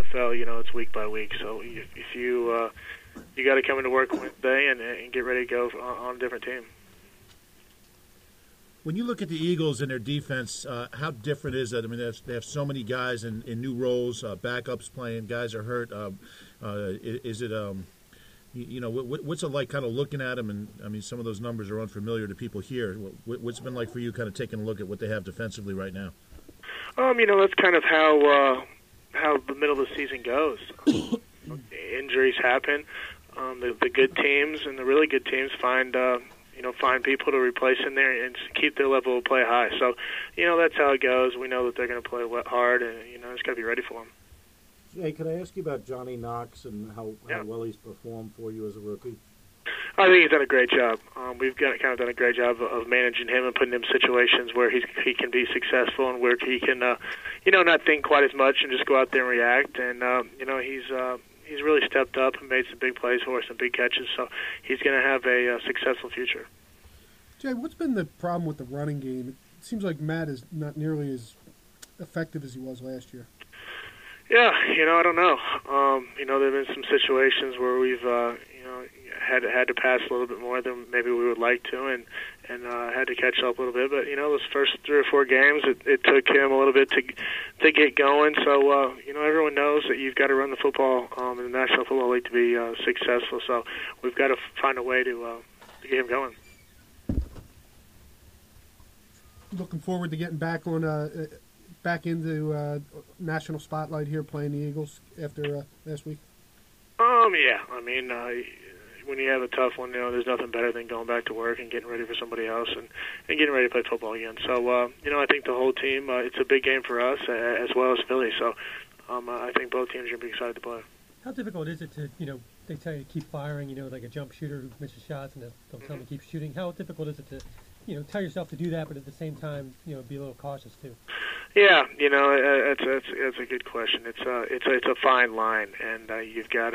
NFL, it's week by week. So if you got to come into work Wednesday and get ready to go on a different team. When you look at the Eagles and their defense, how different is that? I mean, they have so many guys in new roles, backups playing, guys are hurt. Is it, what's it like kind of looking at them? And, I mean, some of those numbers are unfamiliar to people here. What's it been like for you kind of taking a look at what they have defensively right now? That's kind of how the middle of the season goes. Injuries happen. The good teams and the really good teams find people to replace in there and keep their level of play high. So, that's how it goes. We know that they're going to play hard, and, it's got to be ready for them. Hey, can I ask you about Johnny Knox and how well he's performed for you as a rookie? I think he's done a great job. We've kind of done a great job of managing him and putting him in situations where he can be successful and where he can, not think quite as much and just go out there and react. And, he's really stepped up and made some big plays for us, some big catches. So he's going to have a successful future. Jay, what's been the problem with the running game? It seems like Matt is not nearly as effective as he was last year. Yeah, I don't know. There have been some situations where we've, had to pass a little bit more than maybe we would like to, and had to catch up a little bit. But those first 3 or 4 games, it took him a little bit to get going. So everyone knows that you've got to run the football in the National Football League to be successful. So we've got to find a way to get him going. Looking forward to getting back on back into national spotlight here, playing the Eagles after last week. Yeah. I mean, when you have a tough one, there's nothing better than going back to work and getting ready for somebody else and getting ready to play football again. So, I think the whole team, it's a big game for us as well as Philly. So, I think both teams are going to be excited to play. How difficult is it to, they tell you to keep firing, like a jump shooter who misses shots and they'll tell them to keep shooting. How difficult is it to, tell yourself to do that, but at the same time, be a little cautious too? Yeah, it's a good question. It's a fine line, and you've got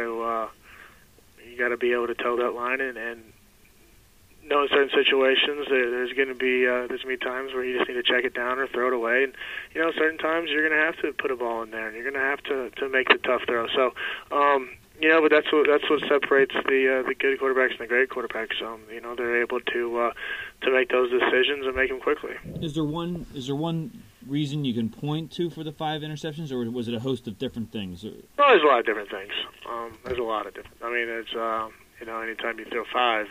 to be able to toe that line, and know in certain situations there's going to be times where you just need to check it down or throw it away, and certain times you're going to have to put a ball in there, and you're going to have to make the tough throw. So, but that's what separates the good quarterbacks and the great quarterbacks. They're able to make those decisions and make them quickly. Is there one reason you can point to for the 5 interceptions, or was it a host of different things? Well, there's a lot of different things. There's a lot of different. I mean, it's anytime you throw 5,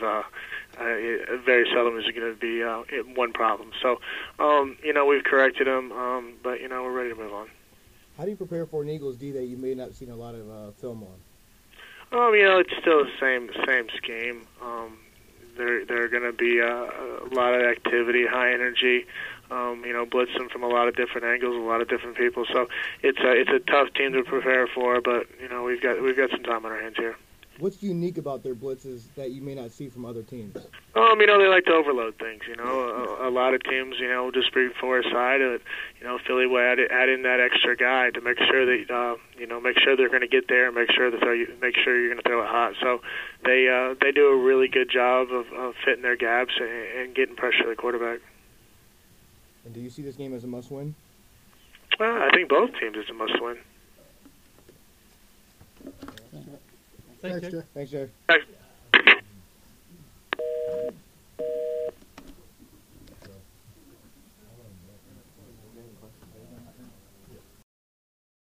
very seldom is it going to be one problem. So, we've corrected them, but we're ready to move on. How do you prepare for an Eagles D that you may not have seen a lot of film on? It's still the same scheme. There are going to be a lot of activity, high energy. Blitz them from a lot of different angles, a lot of different people. So it's a tough team to prepare for, but we've got some time on our hands here. What's unique about their blitzes that you may not see from other teams? They like to overload things. A lot of teams, just bring forward side. Philly will add in that extra guy to make sure that make sure they're going to get there, and make sure you're going to throw it hot. So they do a really good job of fitting their gaps and getting pressure to the quarterback. And do you see this game as a must-win? I think both teams is a must-win. Thanks, Jay. Thanks, Jay. Thanks.